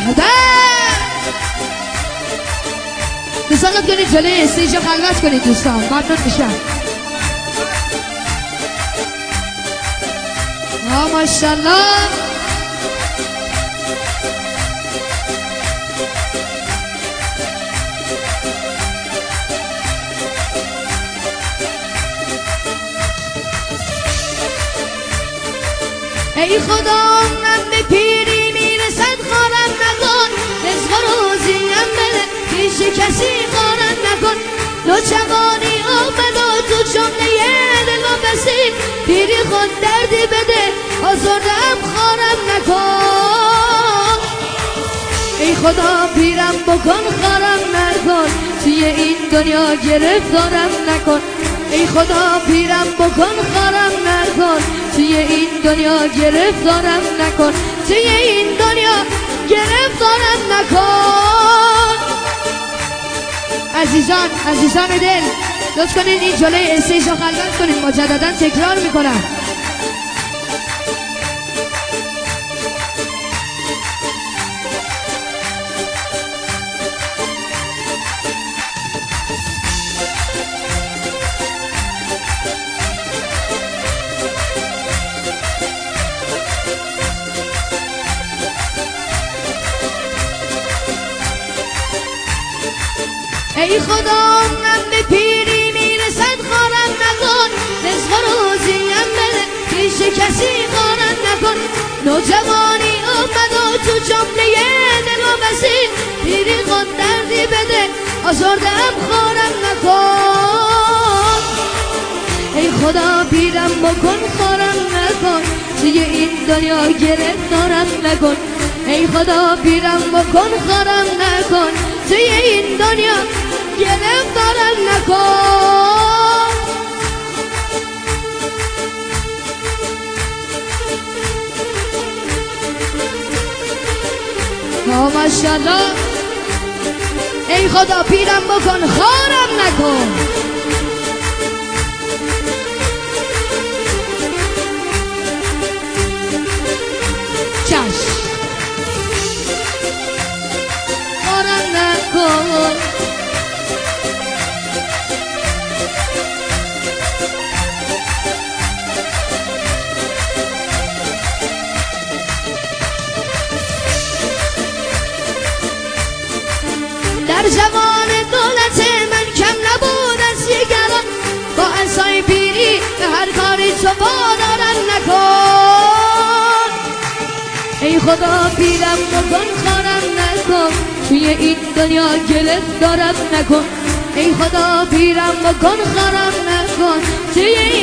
دوستان لطف کنید جلوی استیج خلوت کنید دوستان، ممنون میشم. ماشاءالله. ای خدا من به پیری میرسد خارم نکن، رزق و روزیم بده پیش کسی خارم نکن. نوجوانی آمد و تو جمله دل و بسی، پیری خود دردی بده آزردم خارم نکن. ای خدا پیرم بکن خارم نکن، توی این دنیا گرفتارم نکن. ای خدا پیرم بکن خارم نکن، توی این دنیا گرفتارم نکن. توی این دنیا گرفتارم نکن. عزیزان دل لطف کنید این جلوی استیج رو خلوت کنید، مجددا تکرار میکنم. ای خدا من به پیری میرسد خارم نکن، رزق و روزیم بده پیش کسی خارم نکن. نوجوانی آمد و تو جمله دل و بسی، پیری خود دردی بده آزردم خارم نکن. ای خدا پیرم بکن خارم نکن، توی این دنیا گرفتارم نکن. ای خدا پیرم بکن خارم نکن، توی این دنیا گرفتارم نکن. ماشاءالله. ای خدا پیرم بکن خارم نکن. چشم خارم نکن. در جوان دولت من کم نبود از دیگران، با عصای پیری به هر کاری تو وادارم نکن. ای خدا پیرم بکن خارم نکن، توی این دنیا گرفتارم نکن. ای خدا پیرم بکن خارم نکن، توی این